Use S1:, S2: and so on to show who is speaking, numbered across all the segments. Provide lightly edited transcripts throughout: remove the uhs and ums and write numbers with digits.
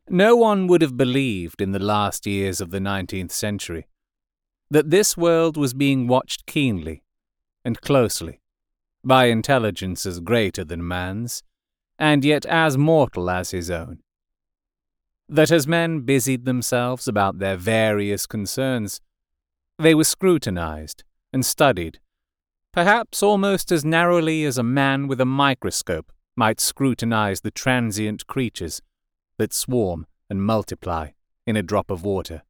S1: No one would have believed in the last years of the 19th century that this world was being watched keenly and closely by intelligences greater than man's, and yet as mortal as his own. That as men busied themselves about their various concerns, they were scrutinized and studied, perhaps almost as narrowly as a man with a microscope might scrutinize the transient creatures that swarm and multiply in a drop of water.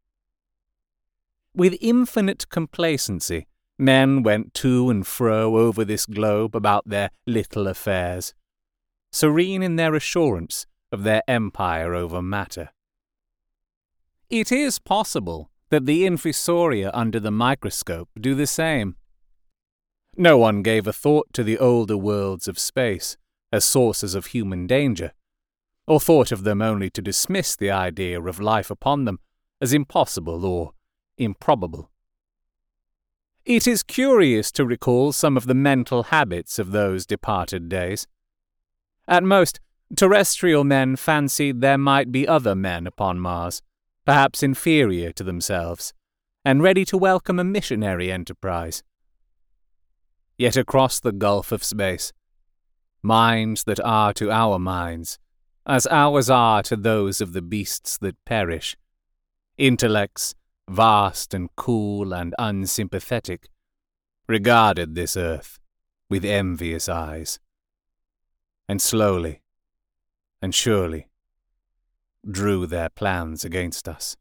S1: With infinite complacency, men went to and fro over this globe about their little affairs, serene in their assurance of their empire over matter. It is possible that the infusoria under the microscope do the same. No one gave a thought to the older worlds of space as sources of human danger, or thought of them only to dismiss the idea of life upon them as impossible or improbable. It is curious to recall some of the mental habits of those departed days. At most, terrestrial men fancied there might be other men upon Mars, perhaps inferior to themselves, and ready to welcome a missionary enterprise. Yet across the gulf of space, minds that are to our minds, as ours are to those of the beasts that perish, intellects vast and cool and unsympathetic, regarded this earth with envious eyes, and slowly and surely drew their plans against us.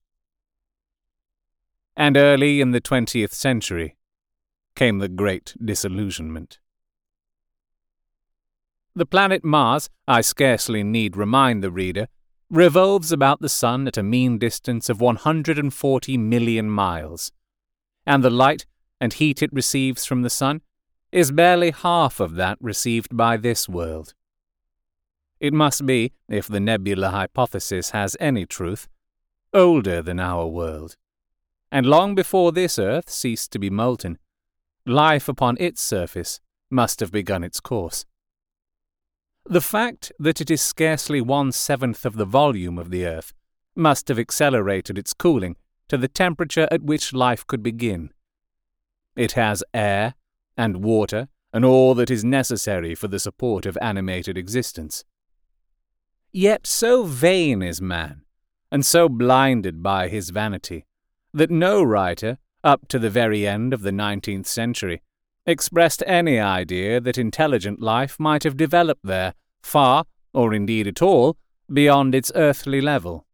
S1: And early in the 20th century came the Great Disillusionment. The planet Mars, I scarcely need remind the reader, revolves about the Sun at a mean distance of 140 million miles, and the light and heat it receives from the Sun is barely half of that received by this world. It must be, if the nebula hypothesis has any truth, older than our world, and long before this Earth ceased to be molten, life upon its surface must have begun its course. The fact that it is scarcely 1/7 of the volume of the Earth must have accelerated its cooling to the temperature at which life could begin. It has air and water and all that is necessary for the support of animated existence. Yet so vain is man, and so blinded by his vanity, that no writer, up to the very end of the 19th century, expressed any idea that intelligent life might have developed there, far, or indeed at all, beyond its earthly level.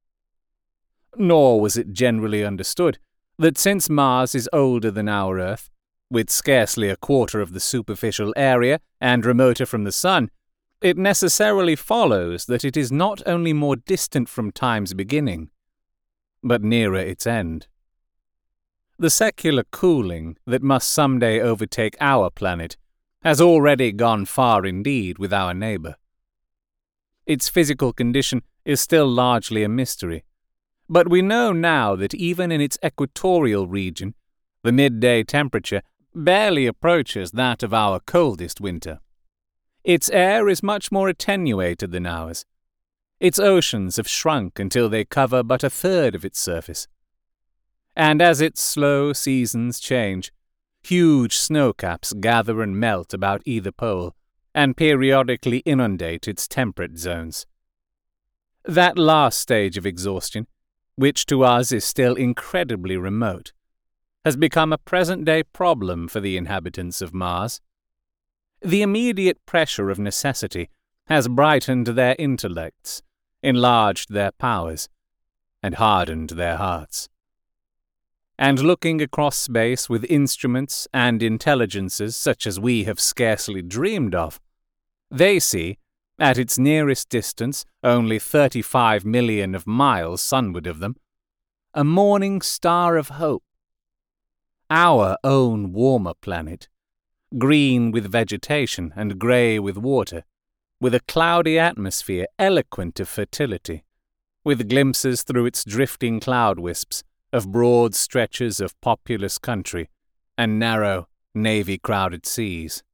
S1: Nor was it generally understood that since Mars is older than our Earth, with scarcely a quarter of the superficial area and remoter from the Sun, it necessarily follows that it is not only more distant from time's beginning, but nearer its end. The secular cooling that must someday overtake our planet has already gone far indeed with our neighbor. Its physical condition is still largely a mystery, but we know now that even in its equatorial region, the midday temperature barely approaches that of our coldest winter. Its air is much more attenuated than ours. Its oceans have shrunk until they cover but a third of its surface. And as its slow seasons change, huge snowcaps gather and melt about either pole, and periodically inundate its temperate zones. That last stage of exhaustion, which to us is still incredibly remote, has become a present-day problem for the inhabitants of Mars. The immediate pressure of necessity has brightened their intellects, enlarged their powers, and hardened their hearts. And looking across space with instruments and intelligences such as we have scarcely dreamed of, they see, at its nearest distance, only 35 million of miles sunward of them, a morning star of hope. Our own warmer planet, green with vegetation and grey with water, with a cloudy atmosphere eloquent of fertility, with glimpses through its drifting cloud wisps of broad stretches of populous country and narrow, navy-crowded seas.